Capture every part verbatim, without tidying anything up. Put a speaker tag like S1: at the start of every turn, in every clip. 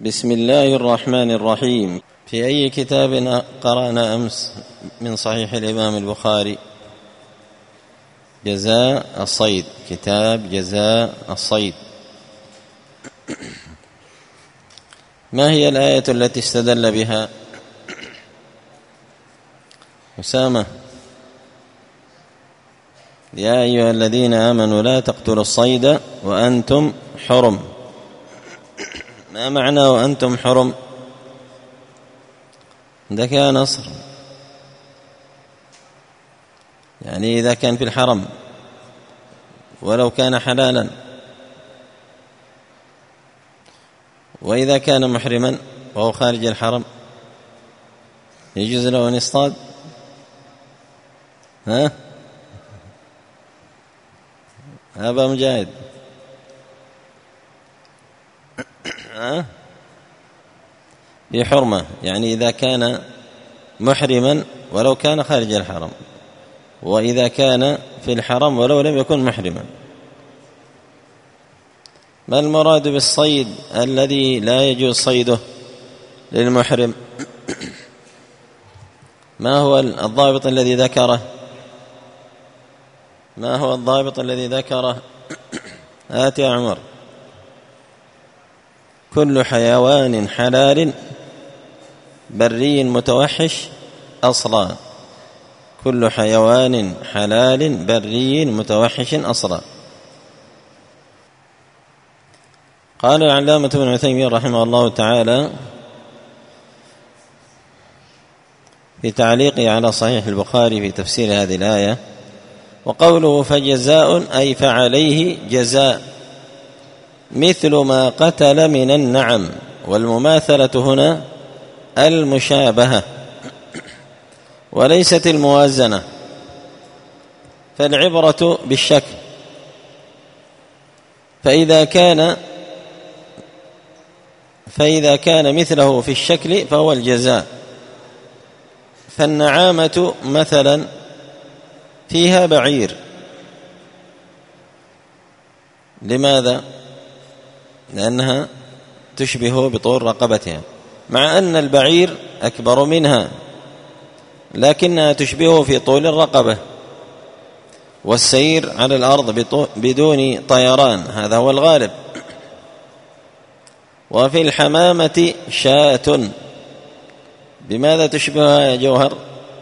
S1: بسم الله الرحمن الرحيم. في أي كتاب قرأنا أمس من صحيح الإمام البخاري؟ جزاء الصيد، كتاب جزاء الصيد. ما هي الآية التي استدل بها أسامة؟ يا أيها الذين آمنوا لا تقتلوا الصيد وأنتم حرم. ما معنى وأنتم حرم؟ عندك يا نصر؟ يعني إذا كان في الحرم ولو كان حلالا، وإذا كان محرما وهو خارج الحرم يجوز له أن يصطاد؟ ها أبا مجاهد؟ ها في حرمة، يعني إذا كان محرما ولو كان خارج الحرم، وإذا كان في الحرم ولو لم يكن محرما. ما المراد بالصيد الذي لا يجوز صيده للمحرم؟ ما هو الضابط الذي ذكره؟ ما هو الضابط الذي ذكره؟ هات يا عمر. كل حيوان حلال بري متوحش أصلا. كل حيوان حلال بري متوحش أصلا. قال العلامة ابن عثيمين رحمه الله تعالى في تعليقه على صحيح البخاري في تفسير هذه الآية: وقوله فجزاء أي فعليه جزاء مثل ما قتل من النعم. والمماثلة هنا المشابهة وليست الموازنة، فالعبرة بالشكل، فإذا كان فإذا كان مثله في الشكل فهو الجزاء. فالنعامة مثلا فيها بعير، لماذا؟ لأنها تشبه بطول رقبتها، مع أن البعير أكبر منها لكنها تشبهه في طول الرقبة، والسير على الأرض بدون طيران هذا هو الغالب. وفي الحمامة شاة، بماذا تشبهها يا جوهر؟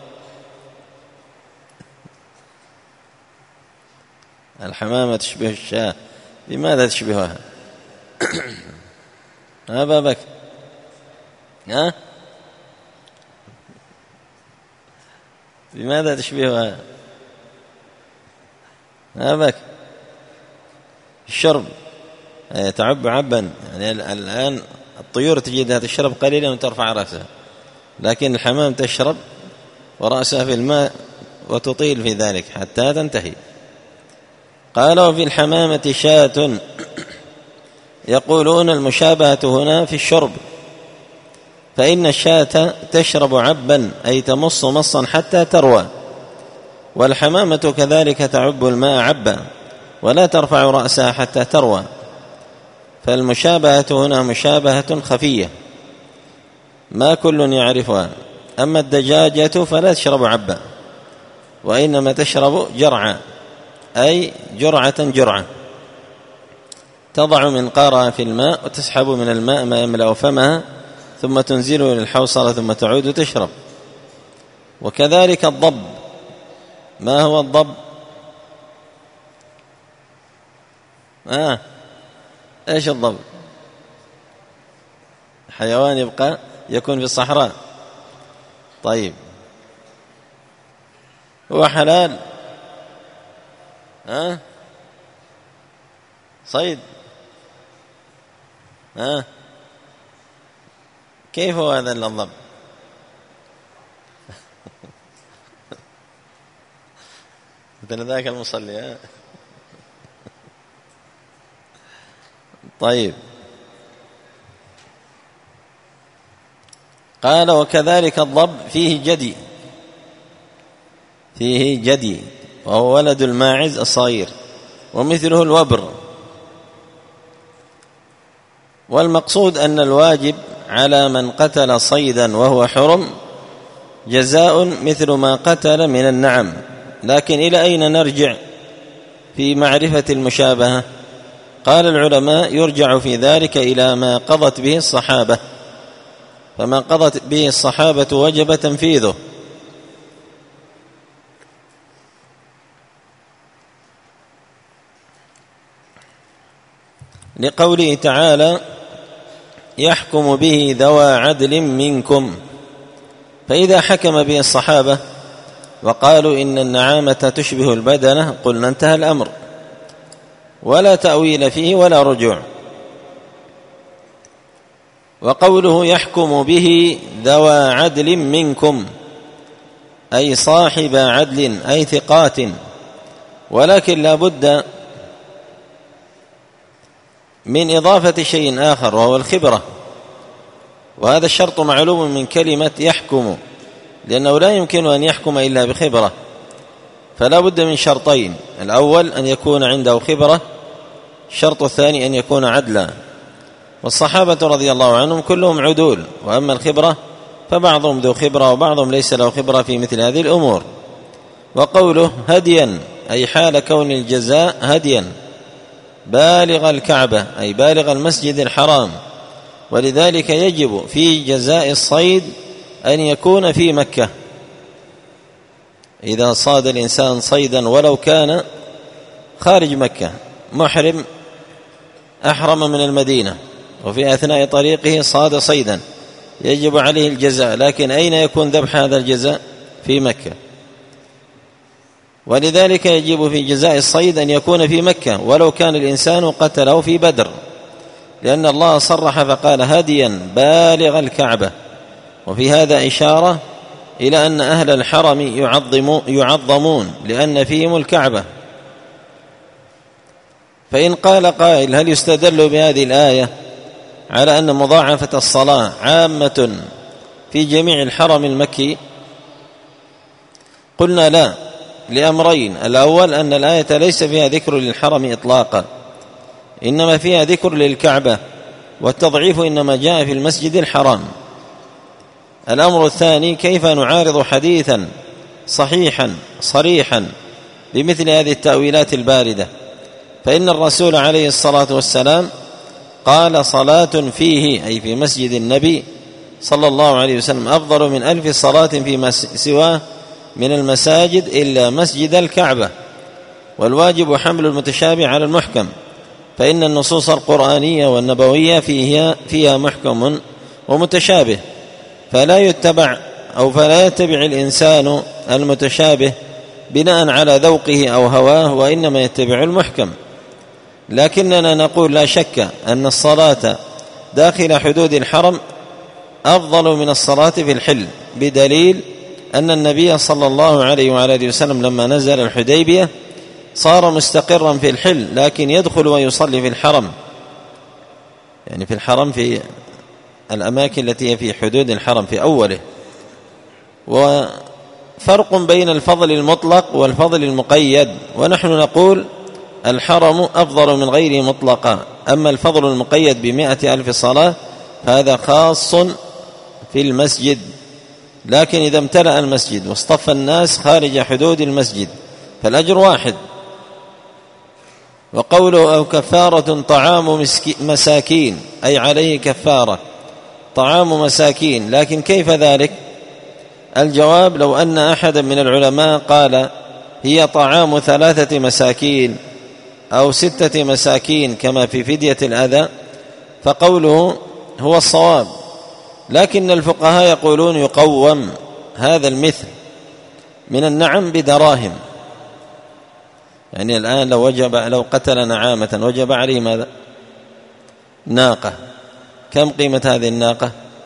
S1: الحمامة تشبه الشاة، بماذا تشبهها؟ أبا بكر؟ ها؟ بماذا تشبهها؟ أبا بكر؟ الشرب، تعب عبا. يعني الآن الطيور تجدها تشرب قليلا وترفع رأسها، لكن الحمام تشرب ورأسها في الماء وتطيل في ذلك حتى تنتهي. قال وفي الحمامة شاة، يقولون المشابهة هنا في الشرب، فإن الشاة تشرب عبا أي تمص مصا حتى تروى، والحمامة كذلك تعب الماء عبا ولا ترفع رأسها حتى تروى. فالمشابهة هنا مشابهة خفية ما كل يعرفها. أما الدجاجة فلا تشرب عبا، وإنما تشرب جرعا أي جرعة جرعة، تضع منقارها في الماء وتسحب من الماء ما يملأ فمها ثم تنزله للحوصلة ثم تعود تشرب. وكذلك الضب. ما هو الضب؟ آه. إيش الضب؟ حيوان يبقى يكون في الصحراء. طيب هو حلال؟ ها؟ صيد؟ ها؟ كيف هو هذا الضب؟ مثل ذاك المصلي. ها؟ طيب قال وكذلك الضب فيه جدي، فيه جدي وهو ولد الماعز الصغير، ومثله الوبر، والمقصود أن الواجب على من قتل صيدا وهو حرم جزاء مثل ما قتل من النعم. لكن إلى أين نرجع في معرفة المشابهة؟ قال العلماء يرجع في ذلك إلى ما قضت به الصحابة، فما قضت به الصحابة وجب تنفيذه. لقوله تعالى يحكم به ذوى عدل منكم، فإذا حكم به الصحابة وقالوا إن النعامة تشبه البدنة قلنا انتهى الأمر، ولا تأويل فيه ولا رجوع. وقوله يحكم به ذوى عدل منكم أي صاحب عدل أي ثقات، ولكن لا بد من إضافة شيء آخر وهو الخبرة، وهذا الشرط معلوم من كلمة يحكم، لأنه لا يمكن أن يحكم إلا بخبرة، فلا بد من شرطين: الأول أن يكون عنده خبرة، الشرط الثاني أن يكون عدلا. والصحابة رضي الله عنهم كلهم عدول، وأما الخبرة فبعضهم ذو خبرة وبعضهم ليس له خبرة في مثل هذه الأمور. وقوله هديا أي حال كون الجزاء هديا بالغ الكعبة أي بالغ المسجد الحرام، ولذلك يجب في جزاء الصيد أن يكون في مكة. إذا صاد الإنسان صيدا ولو كان خارج مكة، محرم أحرم من المدينة وفي أثناء طريقه صاد صيدا، يجب عليه الجزاء، لكن أين يكون ذبح هذا الجزاء؟ في مكة. ولذلك يجب في جزاء الصيد أن يكون في مكة ولو كان الإنسان قتله في بدر، لأن الله صرح فقال هديا بالغ الكعبة. وفي هذا إشارة إلى أن أهل الحرم يعظمون لأن فيهم الكعبة. فإن قال قائل هل يستدل بهذه الآية على أن مضاعفة الصلاة عامة في جميع الحرم المكي؟ قلنا لا، لأمرين: الأول أن الآية ليس فيها ذكر للحرم إطلاقا، إنما فيها ذكر للكعبة، والتضعيف إنما جاء في المسجد الحرام. الأمر الثاني: كيف نعارض حديثا صحيحا صريحا بمثل هذه التأويلات الباردة؟ فإن الرسول عليه الصلاة والسلام قال صلاة فيه أي في مسجد النبي صلى الله عليه وسلم أفضل من ألف صلاة فيما سواه من المساجد إلا مسجد الكعبة. والواجب حمل المتشابه على المحكم، فإن النصوص القرآنية والنبوية فيها, فيها محكم ومتشابه، فلا يتبع أو فلا يتبع الإنسان المتشابه بناء على ذوقه أو هواه، وإنما يتبع المحكم. لكننا نقول لا شك أن الصلاة داخل حدود الحرم أفضل من الصلاة في الحل، بدليل أن النبي صلى الله عليه وعلى وسلم لما نزل الحديبية صار مستقرا في الحل، لكن يدخل ويصلي في الحرم، يعني في الحرم في الأماكن التي هي في حدود الحرم في أوله. وفرق بين الفضل المطلق والفضل المقيد، ونحن نقول الحرم أفضل من غيره مطلقا، أما الفضل المقيد بمائة ألف صلاة هذا خاص في المسجد، لكن إذا امتلأ المسجد واصطف الناس خارج حدود المسجد فالأجر واحد. وقوله أو كفارة طعام مساكين أي عليه كفارة طعام مساكين، لكن كيف ذلك؟ الجواب: لو أن أحدا من العلماء قال هي طعام ثلاثة مساكين أو ستة مساكين كما في فدية الأذى فقوله هو الصواب، لكن الفقهاء يقولون يقوم هذا المثل من النعم بدراهم. يعني الآن لو وجب لو قتل نعامة وجب عليه ماذا؟ ناقة. كم قيمة هذه الناقة؟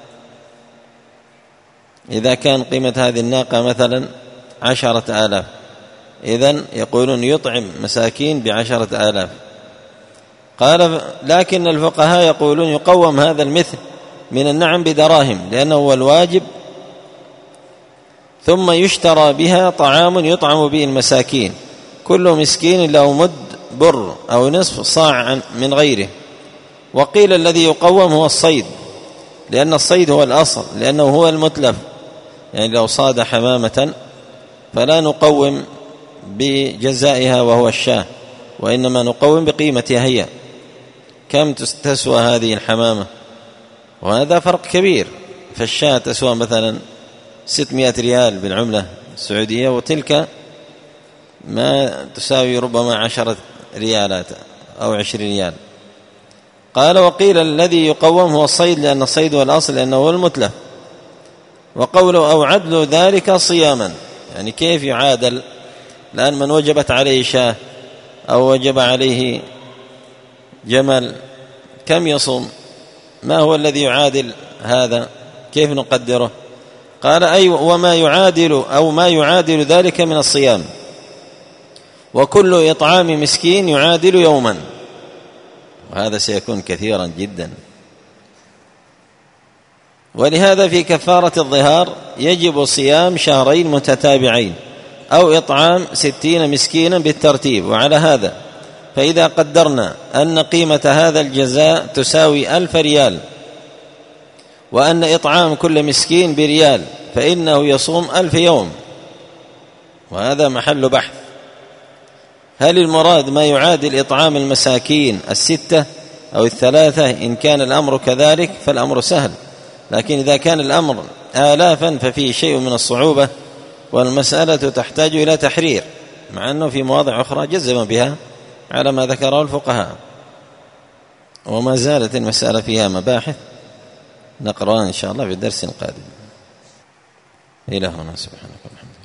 S1: إذا كان قيمة هذه الناقة مثلا عشرة آلاف، إذن يقولون يطعم مساكين بعشرة آلاف. قال لكن الفقهاء يقولون يقوم هذا المثل من النعم بدراهم، لأنه هو الواجب، ثم يشترى بها طعام يطعم به المساكين، كل مسكين له مد بر أو نصف صاع من غيره، وقيل الذي يقوم هو الصيد، لأن الصيد هو الأصل، لأنه هو المتلف. يعني لو صاد حمامة فلا نقوم بجزائها وهو الشاه، وإنما نقوم بقيمتها هي. كم تسوى هذه الحمامة؟ وهذا فرق كبير. فالشاة تسوى مثلا ستمائة ريال بالعملة السعودية، وتلك ما تساوي ربما عشرة ريالات أو عشرين ريال. قال وقيل الذي يقوم هو الصيد، لأن الصيد هو الأصل، لأنه هو المتلف. وقوله أو عدل ذلك صياما، يعني كيف يعادل؟ لأن من وجبت عليه شاه أو وجب عليه جمل كم يصوم؟ ما هو الذي يعادل هذا؟ كيف نقدره؟ قال أي وما يعادل أو ما يعادل ذلك من الصيام، وكل إطعام مسكين يعادل يوما، وهذا سيكون كثيرا جدا. ولهذا في كفارة الظهار يجب صيام شهرين متتابعين أو إطعام ستين مسكينا بالترتيب. وعلى هذا فإذا قدرنا أن قيمة هذا الجزاء تساوي ألف ريال، وأن إطعام كل مسكين بريال، فإنه يصوم ألف يوم. وهذا محل بحث. هل المراد ما يعادل إطعام المساكين الستة أو الثلاثة؟ إن كان الأمر كذلك فالأمر سهل، لكن إذا كان الأمر آلافا ففيه شيء من الصعوبة، والمسألة تحتاج إلى تحرير، مع أنه في مواضع أخرى جزم بها على ما ذكره الفقهاء. وما زالت المسألة فيها مباحث نقرأها إن شاء الله في الدرس القادم. إلى هنا، سبحانك اللهم.